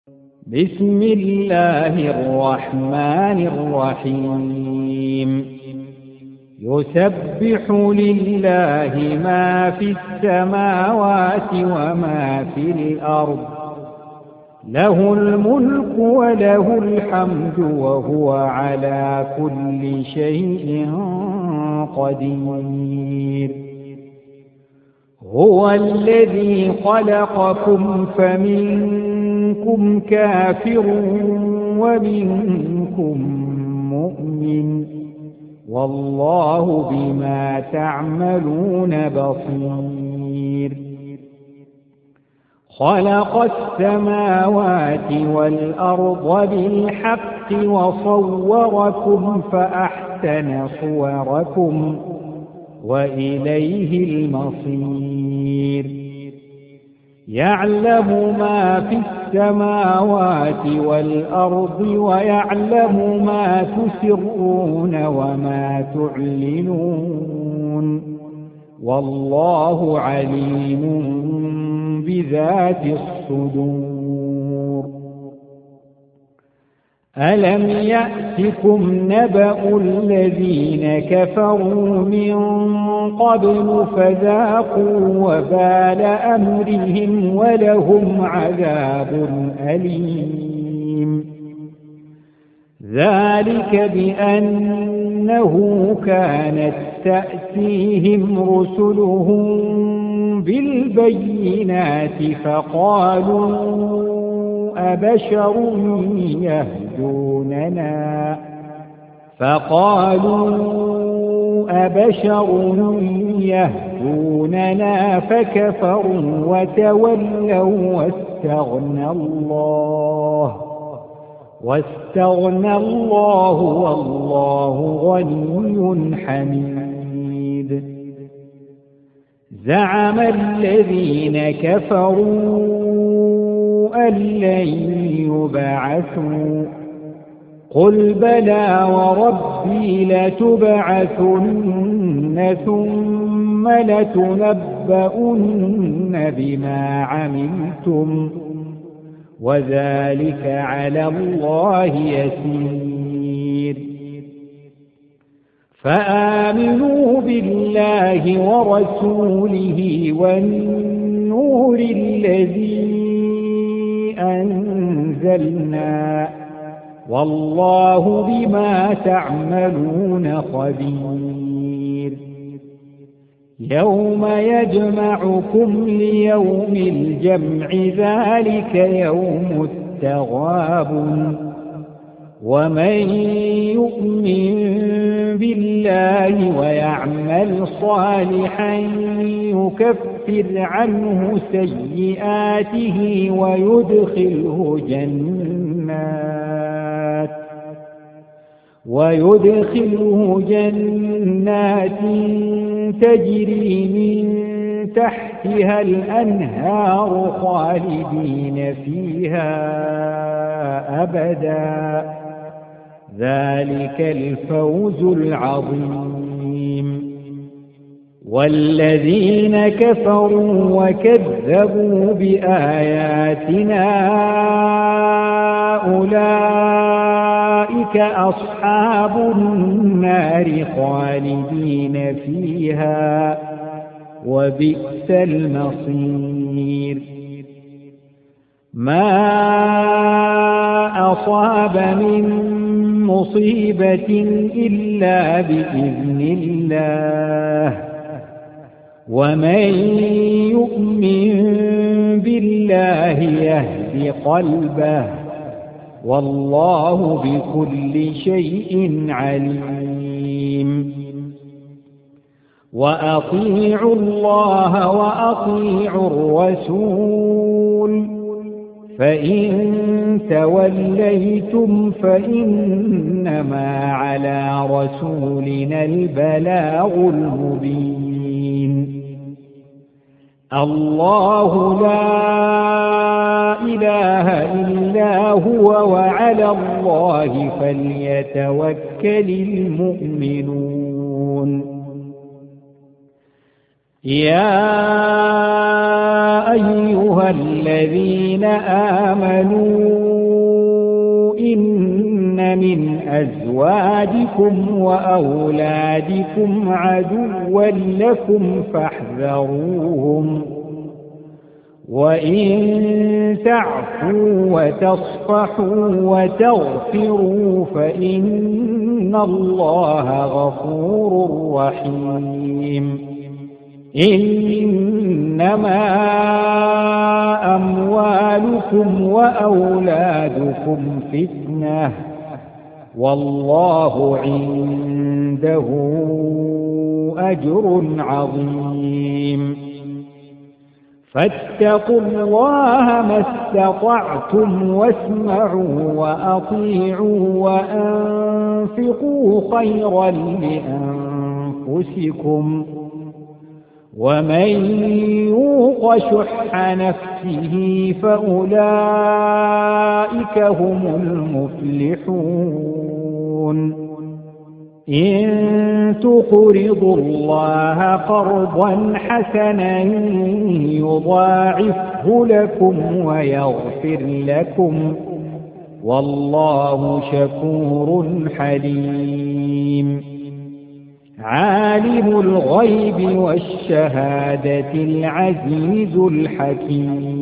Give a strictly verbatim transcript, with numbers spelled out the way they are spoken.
بسم الله الرحمن الرحيم يسبح لله ما في السماوات وما في الأرض له الملك وله الحمد وهو على كل شيء قدير هو الذي خلقكم فمنكم كافر ومنكم مؤمن والله بما تعملون بصير خلق السماوات والأرض بالحق وصوركم فأحسن صوركم وإليه المصير يعلم ما في السماوات والأرض ويعلم ما تسرون وما تعلنون والله عليم بذات الصدور ألم يأتكم نبأ الذين كفروا من قبل فذاقوا وبال أمرهم ولهم عذاب أليم ذلك بأنه كانت تأتيهم رسلهم بالبينات فقالوا أبشر يهدوننا فقالوا أبشر يهدوننا فكفروا وتولوا واستغنى الله واستغنى الله والله غني حميد زعم الذين كفروا أن لن يبعثوا قل بلى وربي لتبعثن ثم لتنبؤن بما عملتم وذلك على الله يسير فآمنوا بالله ورسوله والنور الذي أنزلنا والله بما تعملون خبير يوم يجمعكم ليوم الجمع ذلك يوم التغابن ومن يؤمن بالله ويعمل صالحا يكفر عنه سيئاته ويدخله جنات ويدخله جنات تجري من تحتها الأنهار خالدين فيها أبدا ذلك الفوز العظيم والذين كفروا وكذبوا بآياتنا أولئك أصحاب النار خالدين فيها وبئس المصير ما أصاب من مصيبة إلا بإذن الله ومن يؤمن بالله يهد قلبه والله بكل شيء عليم وأطيعوا الله وأطيعوا الرسول فإن توليتم فإنما على رسولنا البلاغ المبين الله لا إله إلا هو وعلى الله فليتوكل المؤمنون يا أيها الذين آمنوا من أزواجكم وأولادكم عدوا لكم فاحذروهم وإن تعفوا وتصفحوا وتغفروا فإن الله غفور رحيم إنما أموالكم وأولادكم فتنة والله عنده أجر عظيم فاتقوا الله ما استطعتم واسمعوا وأطيعوا وأنفقوا خيرا لأنفسكم ومن يوق شح نفسه فأولئك هم المفلحون إن تقرضوا الله قرضا حسنا يضاعفه لكم ويغفر لكم والله شكور حليم عالم الغيب والشهادة العزيز الحكيم